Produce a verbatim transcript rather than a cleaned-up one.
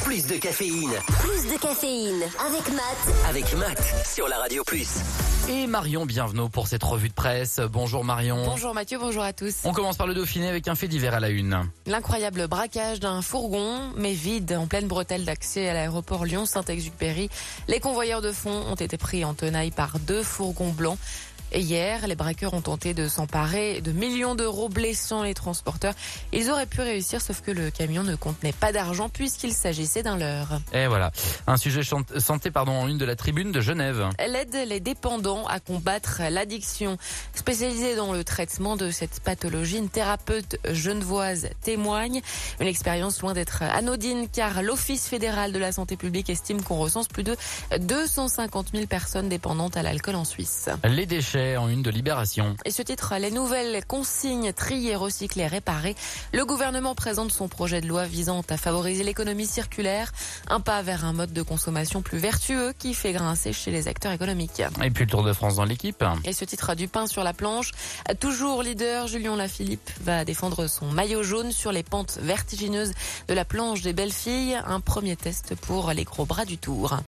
Plus de caféine. Plus de caféine avec Matt. Avec Matt sur la Radio Plus. Et Marion Bienvenue pour cette revue de presse. Bonjour Marion. Bonjour Mathieu, bonjour à tous. On commence par le Dauphiné avec un fait divers à la une. L'incroyable braquage d'un fourgon, mais vide, en pleine bretelle d'accès à l'aéroport Lyon-Saint-Exupéry. Les convoyeurs de fonds ont été pris en tenaille par deux fourgons blancs. Et hier, les braqueurs ont tenté de s'emparer de millions d'euros, blessant les transporteurs. Ils auraient pu réussir, sauf que le camion ne contenait pas d'argent puisqu'il s'agissait d'un leurre. Et voilà, un sujet santé pardon, en une de la Tribune de Genève. Elle aide les dépendants à combattre l'addiction. Spécialisée dans le traitement de cette pathologie, une thérapeute genevoise témoigne. Une expérience loin d'être anodine car l'Office fédéral de la santé publique estime qu'on recense plus de deux cent cinquante mille personnes dépendantes à l'alcool en Suisse. Les déchets en une de Libération. Et ce titre, les nouvelles consignes trier, recycler, réparer. Le gouvernement présente son projet de loi visant à favoriser l'économie circulaire. Un pas vers un mode de consommation plus vertueux qui fait grincer chez les acteurs économiques. Et puis le Tour de France dans l'équipe. Et ce titre, du pain sur la planche. Toujours leader, Julien Lafilippe va défendre son maillot jaune sur les pentes vertigineuses de la planche des belles filles. Un premier test pour les gros bras du Tour.